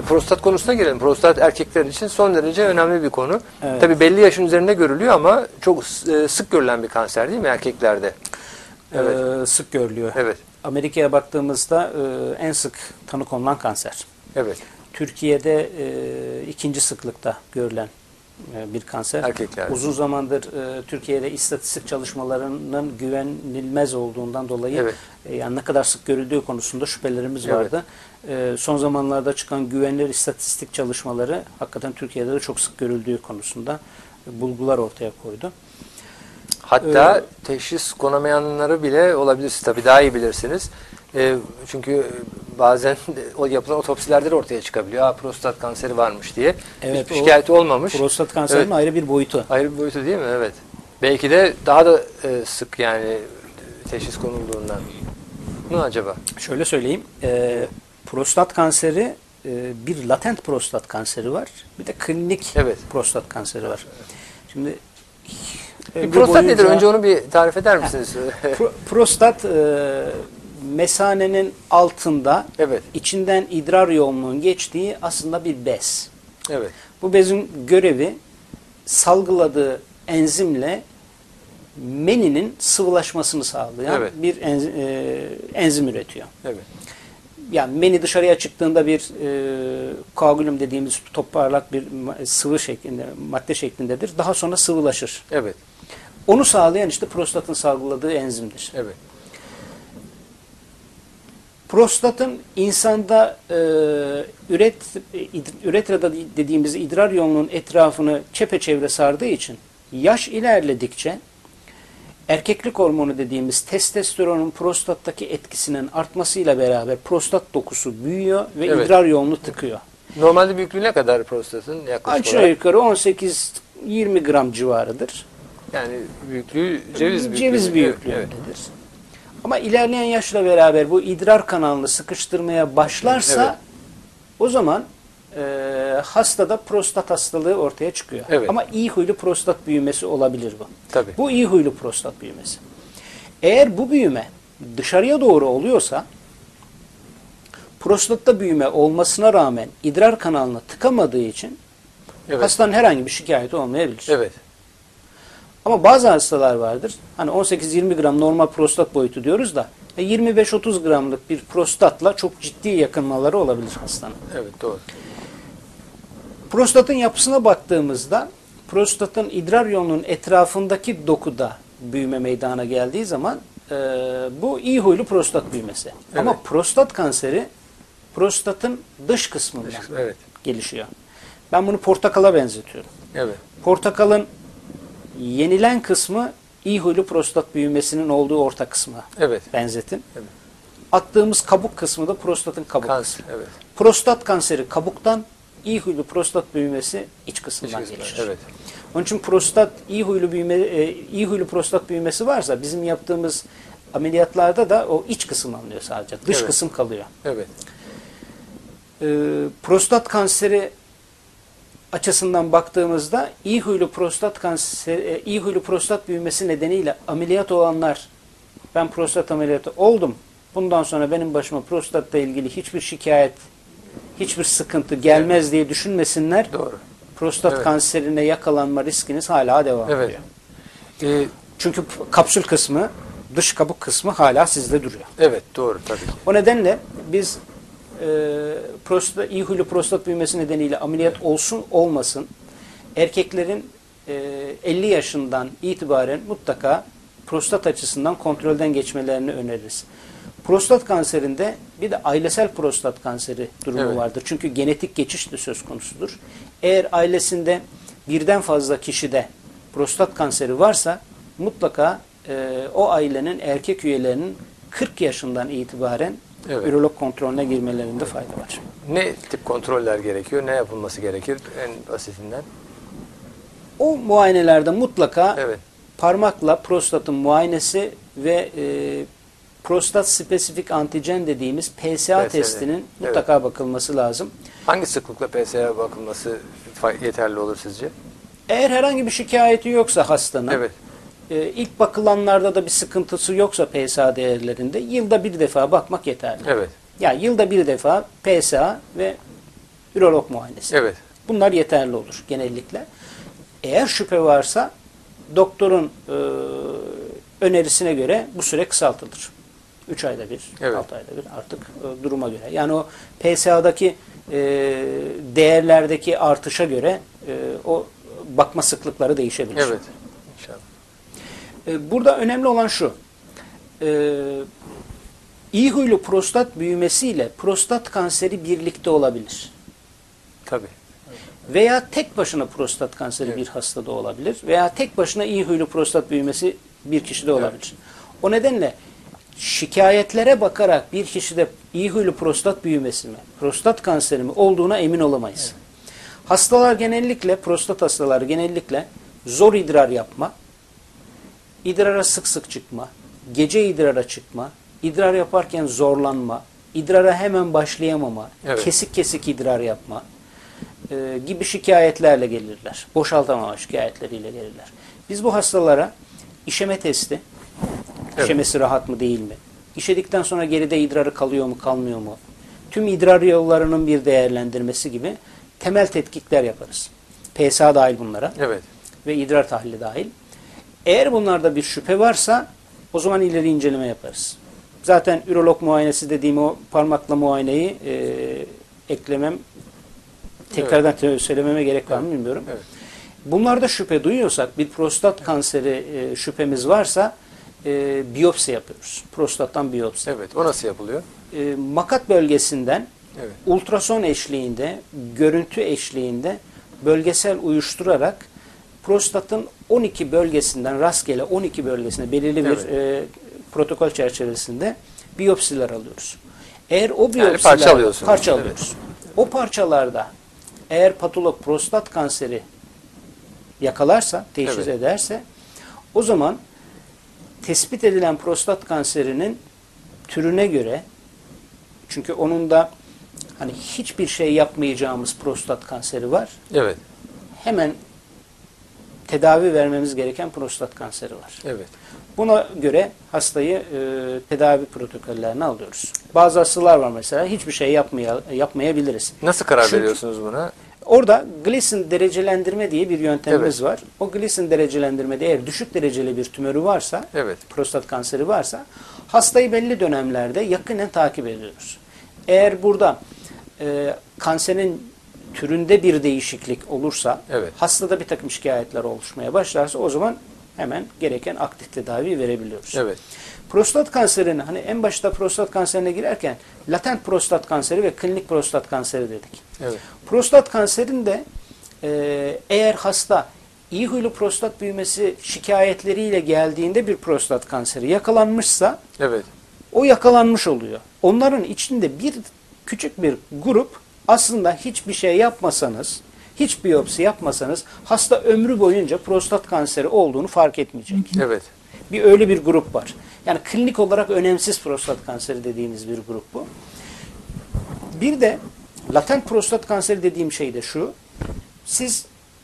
prostat konusuna gelelim. Prostat erkekler için son derece önemli bir konu. Evet. Tabii belli yaşın üzerinde görülüyor ama çok sık görülen bir kanser değil mi erkeklerde? Evet. Sık görülüyor. Evet. Amerika'ya baktığımızda en sık tanı konulan kanser. Evet. Türkiye'de ikinci sıklıkta görülen bir kanser. Erkeklerde. Uzun zamandır Türkiye'de istatistik çalışmalarının güvenilmez olduğundan dolayı Evet. Yani ne kadar sık görüldüğü konusunda şüphelerimiz Evet. vardı. Son zamanlarda çıkan güvenilir istatistik çalışmaları hakikaten Türkiye'de de çok sık görüldüğü konusunda bulgular ortaya koydu. Hatta teşhis konamayanları bile olabilir. Siz tabii daha iyi bilirsiniz. Çünkü bazen o yapılan otopsilerde de ortaya çıkabiliyor. Prostat kanseri varmış diye. Evet, hiçbir şikayeti olmamış. Prostat kanserinin Evet. ayrı bir boyutu. Ayrı bir boyutu değil mi? Evet. Belki de daha da sık yani teşhis konulduğundan. Ne acaba? Şöyle söyleyeyim. Prostat kanseri bir latent prostat kanseri var. Bir de klinik Evet. prostat kanseri var. Şimdi Prostat nedir? Önce onu bir tarif eder misiniz? Prostat mesanenin altında Evet. içinden idrar yolunun geçtiği aslında bir bez. Evet. Bu bezin görevi salgıladığı enzimle meninin sıvılaşmasını sağlayan Evet. bir enzim üretiyor. Evet. Yani meni dışarıya çıktığında bir koagülüm dediğimiz toparlak bir sıvı şeklinde, madde şeklindedir. Daha sonra sıvılaşır. Evet. Onu sağlayan işte prostatın salgıladığı enzimdir. Evet. Prostatın insanda üretrada dediğimiz idrar yolunun etrafını çepeçevre sardığı için yaş ilerledikçe erkeklik hormonu dediğimiz testosteronun prostattaki etkisinin artmasıyla beraber prostat dokusu büyüyor ve Evet. idrar yolunu tıkıyor. Normalde büyüklüğü ne kadar prostatın yaklaşık Aşağı olarak? yukarı 18-20 gram civarıdır. Yani büyüklüğü ceviz büyüklüğü. Ceviz büyüklüğündedir. Ama ilerleyen yaşla beraber bu idrar kanalını sıkıştırmaya başlarsa Evet. o zaman hastada prostat hastalığı ortaya çıkıyor. Evet. Ama iyi huylu prostat büyümesi olabilir bu. Tabii. Bu iyi huylu prostat büyümesi. Eğer bu büyüme dışarıya doğru oluyorsa prostatta büyüme olmasına rağmen idrar kanalını tıkamadığı için Evet. hastanın herhangi bir şikayeti olmayabilir. Evet. Ama bazı hastalar vardır. Hani 18-20 gram normal prostat boyutu diyoruz da 25-30 gramlık bir prostatla çok ciddi yakınmaları olabilir hastanın. Evet, doğru. Prostatın yapısına baktığımızda prostatın idrar yolunun etrafındaki dokuda büyüme meydana geldiği zaman bu iyi huylu prostat büyümesi. Evet. Ama prostat kanseri prostatın dış kısmından Evet. gelişiyor. Ben bunu portakala benzetiyorum. Evet. Portakalın yenilen kısmı iyi huylu prostat büyümesinin olduğu orta kısmına Evet. benzetin. Evet. Attığımız kabuk kısmı da prostatın kabuk Kanser. kısmı. Evet. Prostat kanseri kabuktan, iyi huylu prostat büyümesi iç kısmından Hiç gelişir. Evet. Onun için iyi huylu prostat büyümesi varsa bizim yaptığımız ameliyatlarda da o iç kısım alınıyor sadece. Dış Evet. kısım kalıyor. Evet. Prostat kanseri açısından baktığımızda iyi huylu prostat büyümesi nedeniyle ameliyat olanlar, ben prostat ameliyatı oldum, bundan sonra benim başıma prostatla ilgili hiçbir şikayet, hiçbir sıkıntı gelmez diye düşünmesinler. Doğru. Prostat Evet. kanserine yakalanma riskiniz hala devam Evet. ediyor. Çünkü kapsül kısmı, dış kabuk kısmı hala sizde duruyor. Evet, doğru tabii ki. O nedenle biz iyi huylu prostat büyümesi nedeniyle ameliyat olsun olmasın erkeklerin 50 yaşından itibaren mutlaka prostat açısından kontrolden geçmelerini öneririz. Prostat kanserinde bir de ailesel prostat kanseri durumu Evet. vardır. Çünkü genetik geçiş de söz konusudur. Eğer ailesinde birden fazla kişide prostat kanseri varsa mutlaka o ailenin erkek üyelerinin 40 yaşından itibaren Evet. ürolog kontrolüne girmelerinde fayda var. Ne tip kontroller gerekiyor? Ne yapılması gerekir en basitinden? O muayenelerde mutlaka Evet. parmakla prostatın muayenesi ve prostat spesifik antijen dediğimiz PSA testinin mutlaka bakılması lazım. Hangi sıklıkla PSA'ya bakılması yeterli olur sizce? Eğer herhangi bir şikayeti yoksa hastanın, Evet. ilk bakılanlarda da bir sıkıntısı yoksa PSA değerlerinde yılda bir defa bakmak yeterli. Evet. Yani yılda bir defa PSA ve ürolog muayenesi. Evet. Bunlar yeterli olur genellikle. Eğer şüphe varsa doktorun önerisine göre bu süre kısaltılır. 3 ayda bir, Evet. 6 ayda bir artık duruma göre. Yani o PSA'daki değerlerdeki artışa göre o bakma sıklıkları değişebilir. Evet. İnşallah. Burada önemli olan şu. İyi huylu prostat büyümesiyle prostat kanseri birlikte olabilir. Tabii. Veya tek başına prostat kanseri Evet. bir hastada olabilir. Veya tek başına iyi huylu prostat büyümesi bir kişide olabilir. O nedenle şikayetlere bakarak bir kişide iyi huylu prostat büyümesi mi, prostat kanseri mi olduğuna emin olamayız. Evet. Hastalar genellikle, prostat hastaları genellikle zor idrar yapma, idrara sık sık çıkma, gece idrara çıkma, idrar yaparken zorlanma, idrara hemen başlayamama, evet. kesik kesik idrar yapma gibi şikayetlerle gelirler. Boşaltamama şikayetleriyle gelirler. Biz bu hastalara işeme testi, evet. işemesi rahat mı değil mi? İşedikten sonra geride idrarı kalıyor mu kalmıyor mu? Tüm idrar yollarının bir değerlendirmesi gibi temel tetkikler yaparız. PSA dahil bunlara. Evet. Ve idrar tahlili dahil. Eğer bunlarda bir şüphe varsa o zaman ileri inceleme yaparız. Zaten ürolog muayenesi dediğim o parmakla muayeneyi eklemem, tekrardan evet. Söylememe gerek var mı bilmiyorum. Evet. Bunlarda şüphe duyuyorsak, bir prostat kanseri şüphemiz varsa biyopsi yapıyoruz. Prostattan biyopsi. Evet. O nasıl yapılıyor? Makat bölgesinden evet. ultrason eşliğinde, görüntü eşliğinde bölgesel uyuşturarak prostatın 12 bölgesinden, rastgele 12 bölgesine belirli bir evet. Protokol çerçevesinde biyopsiler alıyoruz. Eğer o biyopsiler yani parça alıyoruz. Evet. O parçalarda eğer patolog prostat kanseri yakalarsa, teşhis evet. ederse o zaman tespit edilen prostat kanserinin türüne göre, çünkü onun da hani hiçbir şey yapmayacağımız prostat kanseri var. Evet. Hemen tedavi vermemiz gereken prostat kanseri var. Evet. Buna göre hastayı tedavi protokollerine alıyoruz. Bazı hastalar var mesela hiçbir şey yapmayabiliriz. Nasıl karar veriyorsunuz buna? Orada Gleason derecelendirme diye bir yöntemimiz evet. var. O Gleason derecelendirmede eğer düşük dereceli bir tümörü varsa, evet. prostat kanseri varsa hastayı belli dönemlerde yakinen takip ediyoruz. Eğer burada kanserin türünde bir değişiklik olursa, evet. hastada bir takım şikayetler oluşmaya başlarsa o zaman hemen gereken aktif tedavi verebiliyoruz. Evet. Prostat kanserinin, hani en başta prostat kanserine girerken latent prostat kanseri ve klinik prostat kanseri dedik. Evet. Prostat kanserinde eğer hasta iyi huylu prostat büyümesi şikayetleriyle geldiğinde bir prostat kanseri yakalanmışsa evet. o yakalanmış oluyor. Onların içinde bir küçük bir grup aslında hiçbir şey yapmasanız, hiç biyopsi yapmasanız hasta ömrü boyunca prostat kanseri olduğunu fark etmeyecek. Evet. Öyle bir grup var. Yani klinik olarak önemsiz prostat kanseri dediğimiz bir grup bu. Bir de latent prostat kanseri dediğim şey de şu. Siz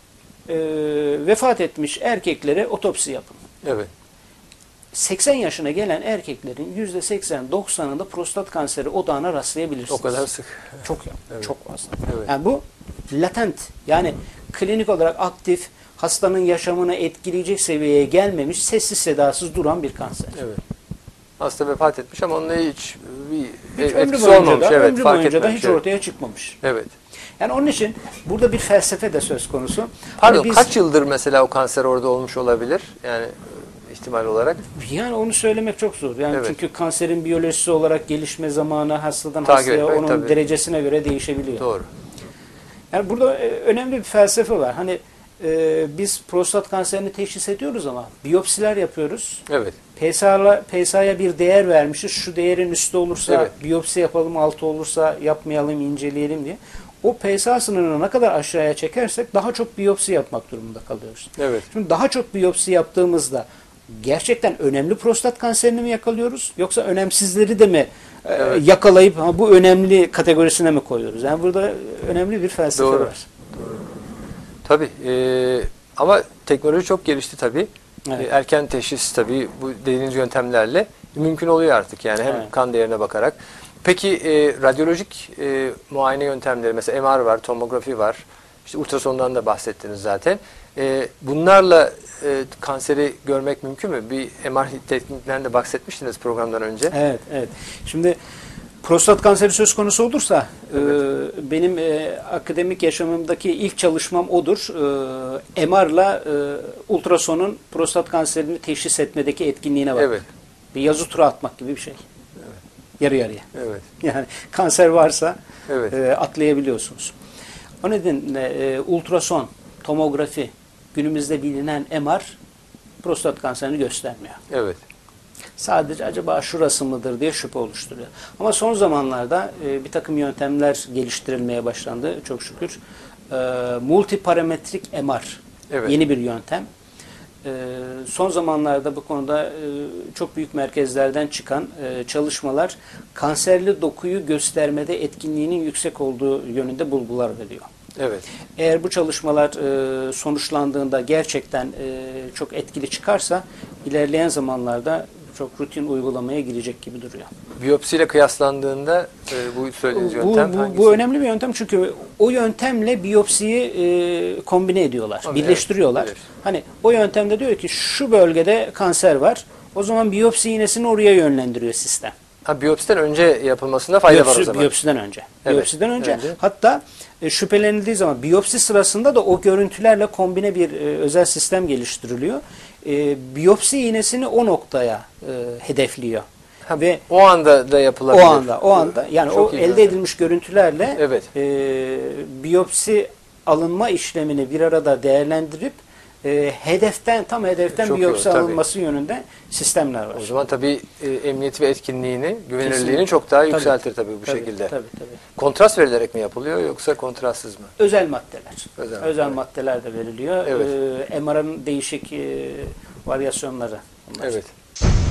vefat etmiş erkeklere otopsi yapın. Evet. 80 yaşına gelen erkeklerin %80-90'ında prostat kanseri odağına rastlayabilirsiniz. O kadar sık. Çok evet. çok fazla. Evet. Yani bu latent, yani klinik olarak aktif, hastanın yaşamını etkileyecek seviyeye gelmemiş, sessiz sedasız duran bir kanser. Evet. Hasta vefat etmiş ama onunla hiç ömrü olmamış. Evet, ömrü fark boyunca da etmemiş. hiç ortaya çıkmamış. Evet. Yani onun için burada bir felsefe de söz konusu. Pardon, biz, kaç yıldır mesela o kanser orada olmuş olabilir? Yani ihtimal olarak. Yani onu söylemek çok zor. Yani evet. çünkü kanserin biyolojisi olarak gelişme zamanı hastadan takip hastaya etmek, onun tabii. derecesine göre değişebiliyor. Doğru. Yani burada önemli bir felsefe var. Hani biz prostat kanserini teşhis ediyoruz ama biyopsiler yapıyoruz. Evet. PSA'ya bir değer vermişiz. Şu değerin üstü olursa evet. biyopsi yapalım, altı olursa yapmayalım, inceleyelim diye. O PSA sınırını ne kadar aşağıya çekersek daha çok biyopsi yapmak durumunda kalıyoruz. Evet. Şimdi daha çok biyopsi yaptığımızda gerçekten önemli prostat kanserini mi yakalıyoruz? Yoksa önemsizleri de mi evet. yakalayıp bu önemli kategorisine mi koyuyoruz? Yani burada önemli bir felsefe Doğru. var. Doğru. Tabii. Ama teknoloji çok gelişti tabii. Evet. Erken teşhis tabii bu dediğiniz yöntemlerle mümkün oluyor artık. Yani hem evet. kan değerine bakarak. Peki radyolojik muayene yöntemleri, mesela MR var, tomografi var, işte ultrasondan da bahsettiniz zaten. Bunlarla kanseri görmek mümkün mü? Bir MR tekniklerinden de bahsetmiştiniz programdan önce. Evet, evet. Şimdi prostat kanseri söz konusu olursa benim akademik yaşamımdaki ilk çalışmam odur. MR'la ultrasonun prostat kanserini teşhis etmedeki etkinliğine bak. Evet. Bir yazı tura atmak gibi bir şey. Yarı yarıya. Evet. Yani kanser varsa Evet. atlayabiliyorsunuz. O nedenle ultrason, tomografi, günümüzde bilinen MR prostat kanserini göstermiyor. Evet. Sadece acaba şurası mıdır diye şüphe oluşturuyor. Ama son zamanlarda bir takım yöntemler geliştirilmeye başlandı çok şükür. Multiparametrik MR Evet. yeni bir yöntem. Son zamanlarda bu konuda çok büyük merkezlerden çıkan çalışmalar kanserli dokuyu göstermede etkinliğinin yüksek olduğu yönünde bulgular veriyor. Evet. Eğer bu çalışmalar sonuçlandığında gerçekten çok etkili çıkarsa ilerleyen zamanlarda çok rutin uygulamaya girecek gibi duruyor. Biyopsiyle kıyaslandığında bu söylediğiniz yöntem hangisi? Bu önemli bir yöntem çünkü o yöntemle biyopsiyi kombine ediyorlar, birleştiriyorlar. Evet. Hani o yöntemde diyor ki şu bölgede kanser var. O zaman biyopsi iğnesini oraya yönlendiriyor sistem. Ha, biyopsiden önce yapılmasında fayda var o zaman. Biyopsiden önce. Evet. Biyopsiden önce. Önce. Hatta şüphelenildiği zaman biyopsi sırasında da o görüntülerle kombine bir özel sistem geliştiriliyor. Biyopsi iğnesini o noktaya hedefliyor. Ha, ve o anda da yapılabilir. o anda yani Çok o iyi elde yöntem. edilmiş görüntülerle Evet. Biyopsi alınma işlemini bir arada değerlendirip tam hedeften Çok iyi biyopsi olur, tabii. alınması yönünde sistemler var. O zaman tabii emniyeti ve etkinliğini, güvenilirliğini Kesinlikle. çok daha Tabii. yükseltir tabii bu Tabii, şekilde. Tabii. Kontrast verilerek mi yapılıyor yoksa kontrastsız mı? Özel maddeler. Özel maddeler. Maddeler de veriliyor. Evet. MR'ın değişik varyasyonları. Bunlar. Evet.